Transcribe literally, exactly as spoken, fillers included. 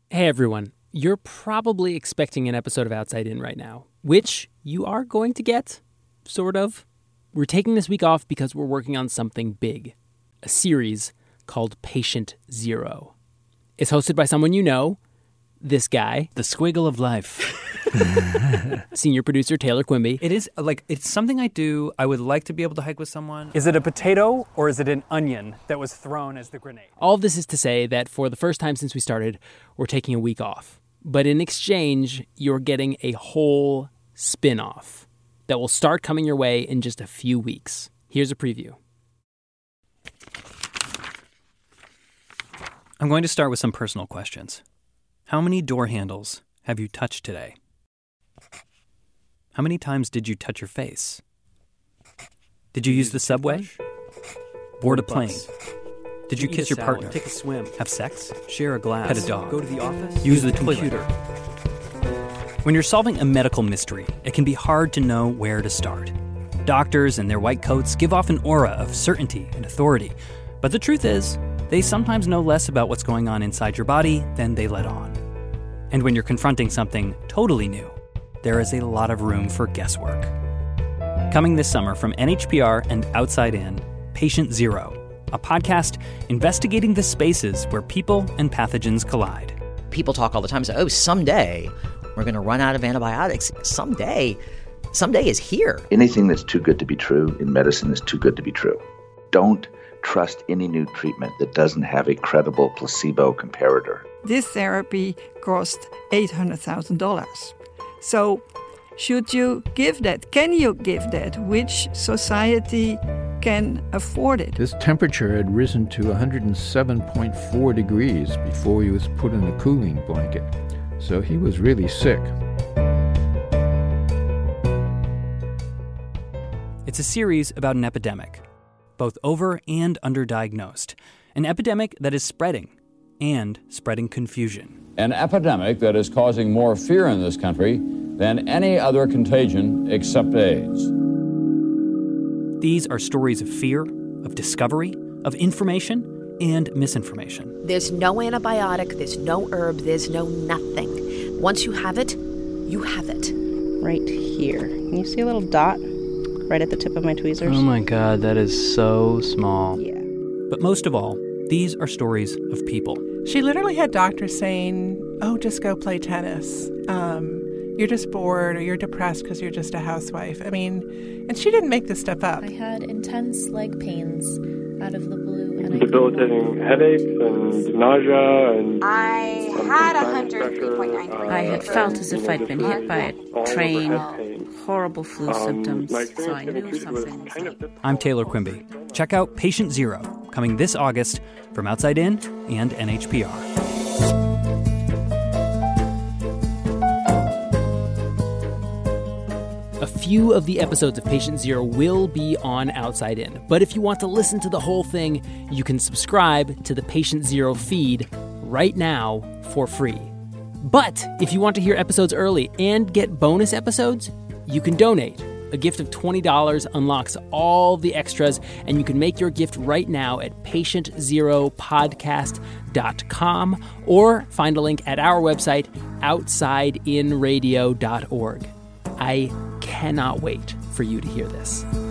Hey everyone, you're probably expecting an episode of Outside In right now, which you are going to get, sort of. We're taking this week off because we're working on something big, a series called Patient Zero. It's hosted by someone you know, this guy. The squiggle of life. Senior producer Taylor Quimby. It is, like, it's something I do. I would like to be able to hike with someone. Is it a potato or is it an onion that was thrown as the grenade? All of this is to say that for the first time since we started, we're taking a week off. But in exchange, you're getting a whole spin-off that will start coming your way in just a few weeks. Here's a preview. I'm going to start with some personal questions. How many door handles have you touched today? How many times did you touch your face? Did you use the subway? Board a plane? Did you kiss your partner? Take a swim. Have sex? Share a glass. Pet a dog? Go to the office. Use the computer. When you're solving a medical mystery, it can be hard to know where to start. Doctors in their white coats give off an aura of certainty and authority. But the truth is, they sometimes know less about what's going on inside your body than they let on. And when you're confronting something totally new, there is a lot of room for guesswork. Coming this summer from N H P R and Outside In, Patient Zero, a podcast investigating the spaces where people and pathogens collide. People talk all the time, say, oh, someday we're going to run out of antibiotics. Someday, someday is here. Anything that's too good to be true in medicine is too good to be true. Don't trust any new treatment that doesn't have a credible placebo comparator. This therapy cost eight hundred thousand dollars. So should you give that? Can you give that? Which society can afford it? His temperature had risen to one hundred seven point four degrees before he was put in a cooling blanket. So he was really sick. It's a series about an epidemic, both over and underdiagnosed. An epidemic that is spreading and spreading confusion. An epidemic that is causing more fear in this country than any other contagion except AIDS. These are stories of fear, of discovery, of information, and misinformation. There's no antibiotic, there's no herb, there's no nothing. Once you have it, you have it. Right here. Can you see a little dot right at the tip of my tweezers? Oh my God, that is so small. Yeah. But most of all, these are stories of people. She literally had doctors saying, oh, just go play tennis. Um, you're just bored or you're depressed because you're just a housewife. I mean, and she didn't make this stuff up. I had intense leg pains out of the blue. And debilitating headaches and nausea. And I had one hundred three point nine. Uh, I had felt as if I'd been hit by a train, horrible flu um, symptoms, so I knew something was up. I'm Taylor Quimby. Check out Patient Zero, coming this August from Outside In and N H P R. A few of the episodes of Patient Zero will be on Outside In, but if you want to listen to the whole thing, you can subscribe to the Patient Zero feed right now for free. But if you want to hear episodes early and get bonus episodes, you can donate. A gift of twenty dollars unlocks all the extras, and you can make your gift right now at patient zero podcast dot com or find a link at our website, outside in radio dot org. I cannot wait for you to hear this.